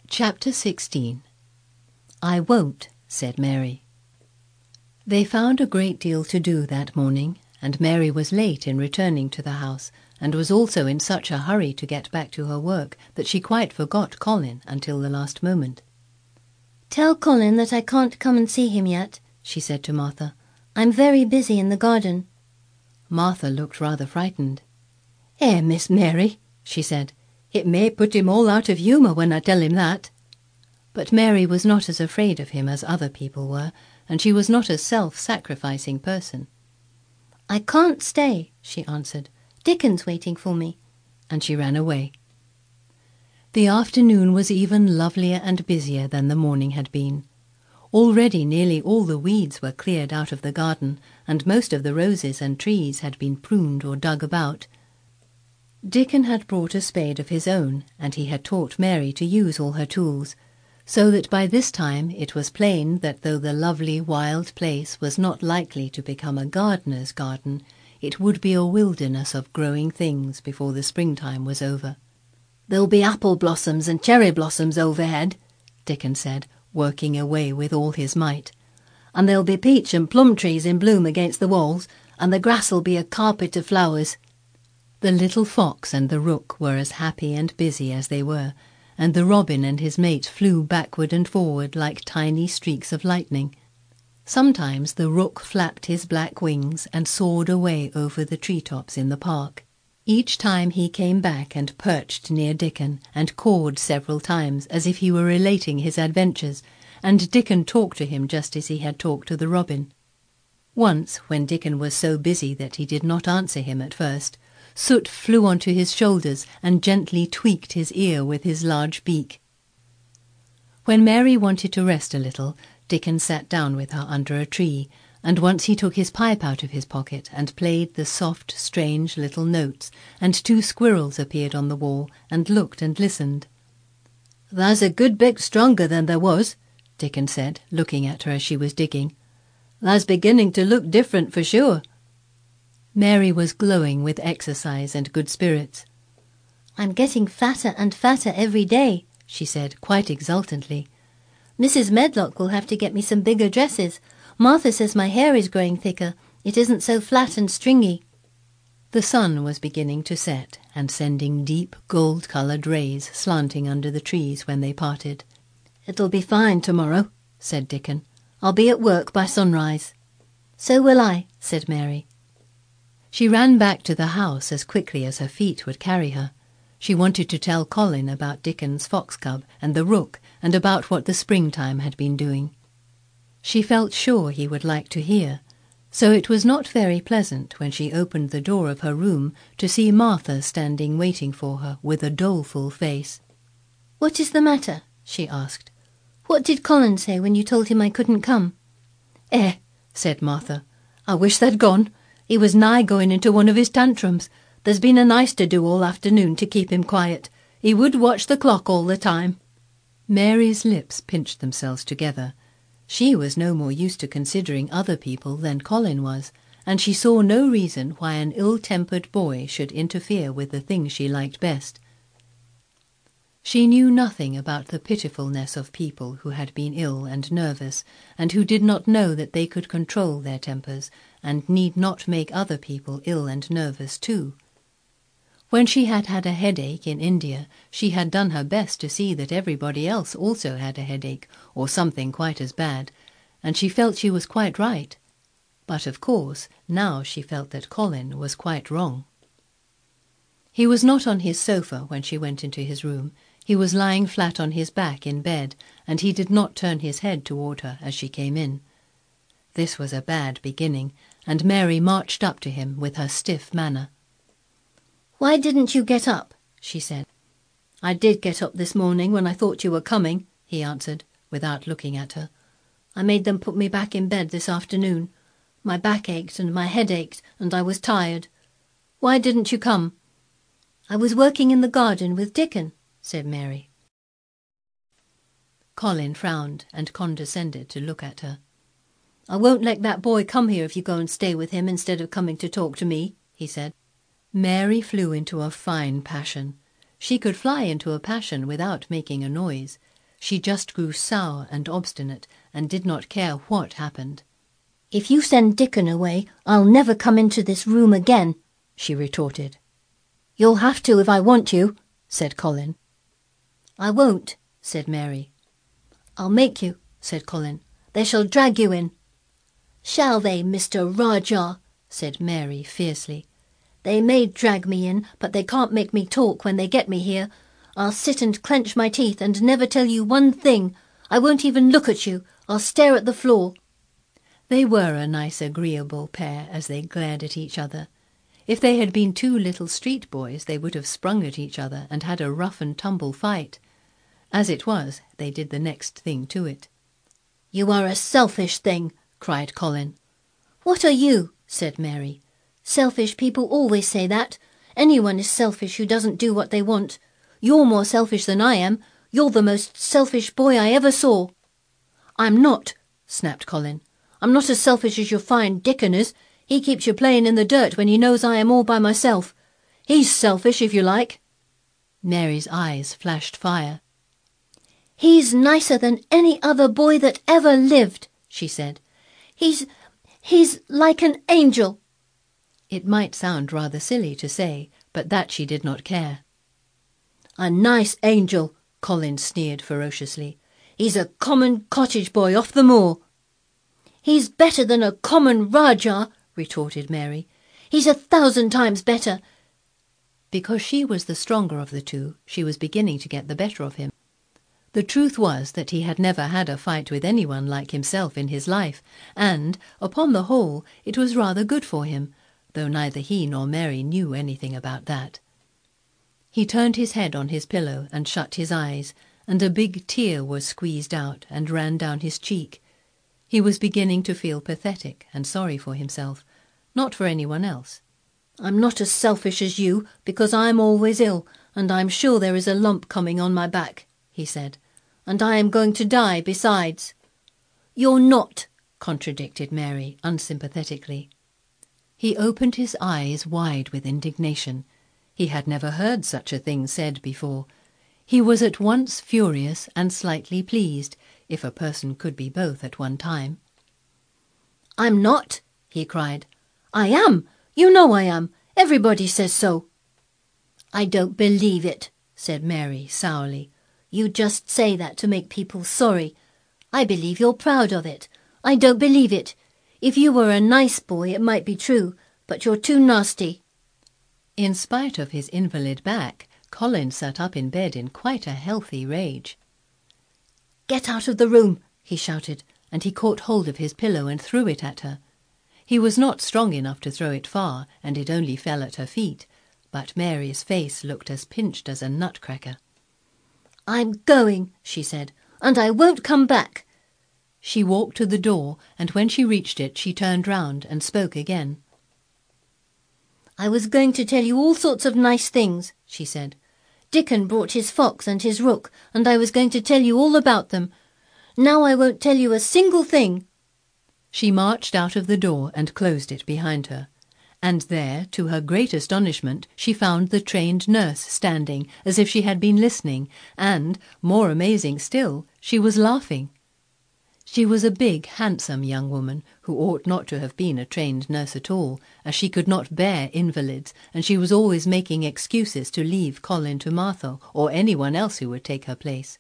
Chapter 16. "I won't," said Mary. They found a great deal to do that morning, and Mary was late in returning to the house, and was also in such a hurry to get back to her work that she quite forgot Colin until the last moment. "Tell Colin that I can't come and see him yet," she said to Martha. "I'm very busy in the garden." Martha looked rather frightened. Miss Mary," she said, "it may put him all out of humour when I tell him that." But Mary was not as afraid of him as other people were, and she was not a self-sacrificing person. "I can't stay," she answered. "Dickon's waiting for me." And she ran away. The afternoon was even lovelier and busier than the morning had been. Already nearly all the weeds were cleared out of the garden, and most of the roses and trees had been pruned or dug about. Dickon had brought a spade of his own, and he had taught Mary to use all her tools, so that by this time it was plain that though the lovely wild place was not likely to become a gardener's garden, it would be a wilderness of growing things before the springtime was over. "There'll be apple blossoms and cherry blossoms overhead," Dickon said, working away with all his might. "And there'll be peach and plum trees in bloom against the walls, and the grass'll be a carpet of flowers." The little fox and the rook were as happy and busy as they were, and the robin and his mate flew backward and forward like tiny streaks of lightning. Sometimes the rook flapped his black wings and soared away over the treetops in the park. Each time he came back and perched near Dickon and cawed several times as if he were relating his adventures, and Dickon talked to him just as he had talked to the robin. Once, when Dickon was so busy that he did not answer him at first, Soot flew onto his shoulders and gently tweaked his ear with his large beak. When Mary wanted to rest a little, Dickon sat down with her under a tree, and once he took his pipe out of his pocket and played the soft, strange little notes, and 2 squirrels appeared on the wall and looked and listened. "That's a good bit stronger than there was," Dickon said, looking at her as she was digging. "That's beginning to look different for sure." Mary was glowing with exercise and good spirits. "I'm getting fatter and fatter every day," she said, quite exultantly. "Mrs. Medlock will have to get me some bigger dresses. Martha says my hair is growing thicker. It isn't so flat and stringy." The sun was beginning to set and sending deep gold-coloured rays slanting under the trees when they parted. "It'll be fine tomorrow," said Dickon. "I'll be at work by sunrise." "So will I," said Mary. She ran back to the house as quickly as her feet would carry her. She wanted to tell Colin about Dickon's fox cub and the rook, and about what the springtime had been doing. She felt sure he would like to hear, so it was not very pleasant when she opened the door of her room to see Martha standing waiting for her with a doleful face. "What is the matter?" she asked. "What did Colin say when you told him I couldn't come?" Said Martha, "I wish they'd gone. He was nigh going into one of his tantrums. There's been an ice to do all afternoon to keep him quiet. He would watch the clock all the time." Mary's lips pinched themselves together. She was no more used to considering other people than Colin was, and she saw no reason why an ill-tempered boy should interfere with the things she liked best. She knew nothing about the pitifulness of people who had been ill and nervous, and who did not know that they could control their tempers, and need not make other people ill and nervous too. When she had had a headache in India, she had done her best to see that everybody else also had a headache, or something quite as bad, and she felt she was quite right. But of course, now she felt that Colin was quite wrong. He was not on his sofa when she went into his room. He was lying flat on his back in bed, and he did not turn his head toward her as she came in. This was a bad beginning, and Mary marched up to him with her stiff manner. "Why didn't you get up?" she said. "I did get up this morning when I thought you were coming," he answered, without looking at her. "I made them put me back in bed this afternoon. My back ached and my head ached, and I was tired. Why didn't you come?" "I was working in the garden with Dickon," said Mary. Colin frowned and condescended to look at her. "I won't let that boy come here if you go and stay with him instead of coming to talk to me," he said. Mary flew into a fine passion. She could fly into a passion without making a noise. She just grew sour and obstinate and did not care what happened. "If you send Dickon away, I'll never come into this room again," she retorted. "You'll have to if I want you," said Colin. "I won't," said Mary. "I'll make you," said Colin. "They shall drag you in." "Shall they, Mr. Rajah?" said Mary fiercely. "They may drag me in, but they can't make me talk when they get me here. I'll sit and clench my teeth and never tell you one thing. I won't even look at you. I'll stare at the floor." They were a nice agreeable pair as they glared at each other. If they had been two little street boys they would have sprung at each other and had a rough and tumble fight. As it was, they did the next thing to it. "You are a selfish thing," cried Colin. "What are you?" said Mary. "Selfish people always say that. Anyone is selfish who doesn't do what they want. You're more selfish than I am. You're the most selfish boy I ever saw." "I'm not," snapped Colin. "I'm not as selfish as your fine Dickon is. He keeps you playing in the dirt when he knows I am all by myself. He's selfish, if you like." Mary's eyes flashed fire. "He's nicer than any other boy that ever lived," she said. He's like an angel." It might sound rather silly to say, but that she did not care. "A nice angel," Colin sneered ferociously. "He's a common cottage boy off the moor." "He's better than a common Rajah," retorted Mary. "He's 1,000 times better." Because she was the stronger of the two, she was beginning to get the better of him. The truth was that he had never had a fight with anyone like himself in his life, and, upon the whole, it was rather good for him, though neither he nor Mary knew anything about that. He turned his head on his pillow and shut his eyes, and a big tear was squeezed out and ran down his cheek. He was beginning to feel pathetic and sorry for himself, not for anyone else. "I'm not as selfish as you, because I'm always ill, and I'm sure there is a lump coming on my back," he said. "And I am going to die besides." "You're not," contradicted Mary unsympathetically. He opened his eyes wide with indignation. He had never heard such a thing said before. He was at once furious and slightly pleased, if a person could be both at one time. "I'm not," he cried. "I am. You know I am. Everybody says so." "I don't believe it," said Mary sourly. "You just say that to make people sorry. I believe you're proud of it. I don't believe it. If you were a nice boy it might be true, but you're too nasty." In spite of his invalid back, Colin sat up in bed in quite a healthy rage. "Get out of the room," he shouted, and he caught hold of his pillow and threw it at her. He was not strong enough to throw it far, and it only fell at her feet, but Mary's face looked as pinched as a nutcracker. "I'm going," she said, "and I won't come back." She walked to the door, and when she reached it she turned round and spoke again. "I was going to tell you all sorts of nice things," she said. "Dickon brought his fox and his rook, and I was going to tell you all about them. Now I won't tell you a single thing." She marched out of the door and closed it behind her. And there, to her great astonishment, she found the trained nurse standing as if she had been listening, and, more amazing still, she was laughing. She was a big, handsome young woman who ought not to have been a trained nurse at all, as she could not bear invalids, and she was always making excuses to leave Colin to Martha or anyone else who would take her place.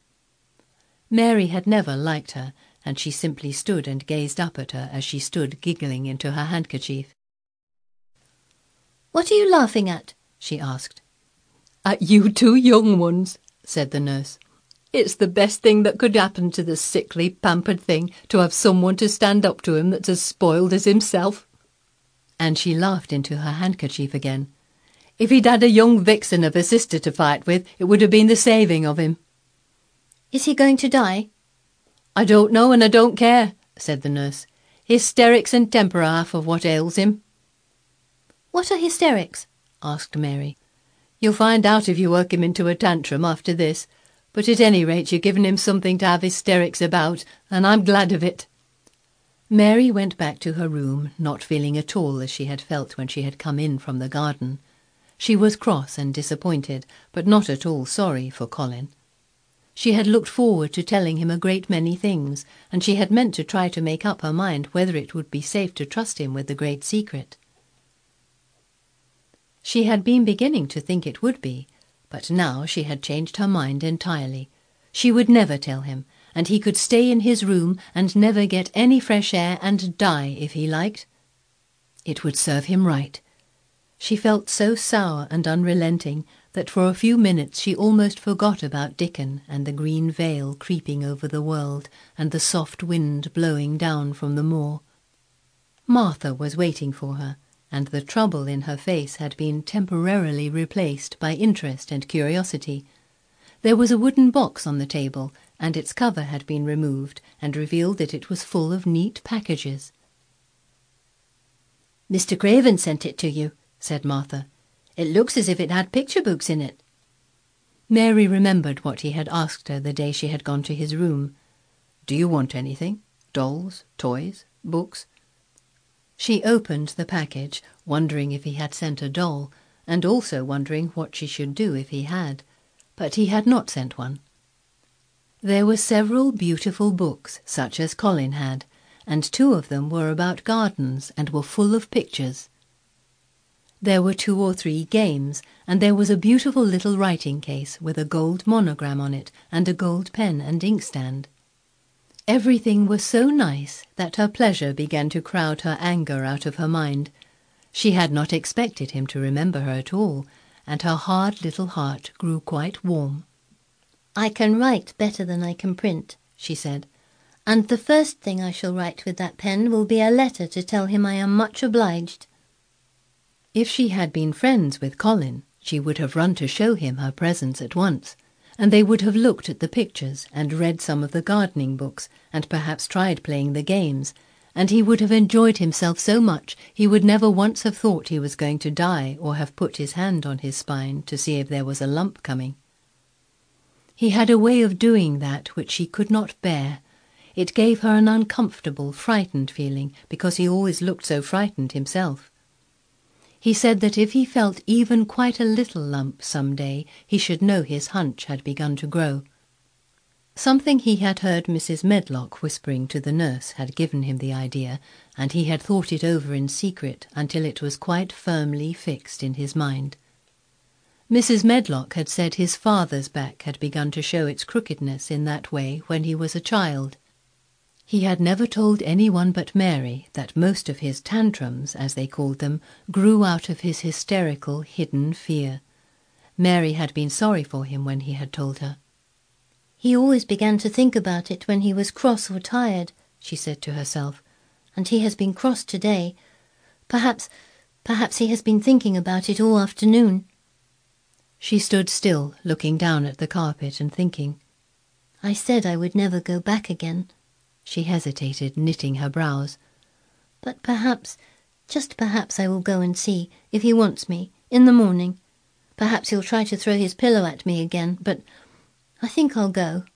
Mary had never liked her, and she simply stood and gazed up at her as she stood giggling into her handkerchief. "What are you laughing at?" she asked. "At you two young ones," said the nurse. "It's the best thing that could happen to the sickly, pampered thing, to have someone to stand up to him that's as spoiled as himself." And she laughed into her handkerchief again. "If he'd had a young vixen of a sister to fight with, it would have been the saving of him." "Is he going to die?" "I don't know and I don't care," said the nurse. "Hysterics and temper are half of what ails him." "What are hysterics?" asked Mary. "You'll find out if you work him into a tantrum after this, but at any rate you're giving him something to have hysterics about, and I'm glad of it." Mary went back to her room, not feeling at all as she had felt when she had come in from the garden. She was cross and disappointed, but not at all sorry for Colin. She had looked forward to telling him a great many things, and she had meant to try to make up her mind whether it would be safe to trust him with the great secret. She had been beginning to think it would be, but now she had changed her mind entirely. She would never tell him, and he could stay in his room and never get any fresh air and die if he liked. It would serve him right. She felt so sour and unrelenting that for a few minutes she almost forgot about Dickon and the green veil creeping over the world and the soft wind blowing down from the moor. Martha was waiting for her, and the trouble in her face had been temporarily replaced by interest and curiosity. There was a wooden box on the table, and its cover had been removed and revealed that it was full of neat packages. "Mr. Craven sent it to you," said Martha. "It looks as if it had picture books in it." Mary remembered what he had asked her the day she had gone to his room. "Do you want anything? Dolls, toys, books?" She opened the package, wondering if he had sent a doll, and also wondering what she should do if he had. But he had not sent one. There were several beautiful books, such as Colin had, and 2 of them were about gardens and were full of pictures. There were 2 or 3 games, and there was a beautiful little writing case with a gold monogram on it and a gold pen and inkstand. Everything was so nice that her pleasure began to crowd her anger out of her mind. She had not expected him to remember her at all, and her hard little heart grew quite warm. "I can write better than I can print," she said, "and the first thing I shall write with that pen will be a letter to tell him I am much obliged." If she had been friends with Colin, she would have run to show him her presents at once, and they would have looked at the pictures and read some of the gardening books and perhaps tried playing the games, and he would have enjoyed himself so much he would never once have thought he was going to die or have put his hand on his spine to see if there was a lump coming. He had a way of doing that which she could not bear. It gave her an uncomfortable, frightened feeling, because he always looked so frightened himself. He said that if he felt even quite a little lump some day, he should know his hunch had begun to grow. Something he had heard Mrs. Medlock whispering to the nurse had given him the idea, and he had thought it over in secret until it was quite firmly fixed in his mind. Mrs. Medlock had said his father's back had begun to show its crookedness in that way when he was a child. He had never told anyone but Mary that most of his tantrums, as they called them, grew out of his hysterical, hidden fear. Mary had been sorry for him when he had told her. "He always began to think about it when he was cross or tired," she said to herself, "and he has been cross today. Perhaps he has been thinking about it all afternoon." She stood still, looking down at the carpet and thinking. "I said I would never go back again." She hesitated, knitting her brows. "But perhaps, just perhaps I will go and see, if he wants me, in the morning. Perhaps he'll try to throw his pillow at me again, but I think I'll go."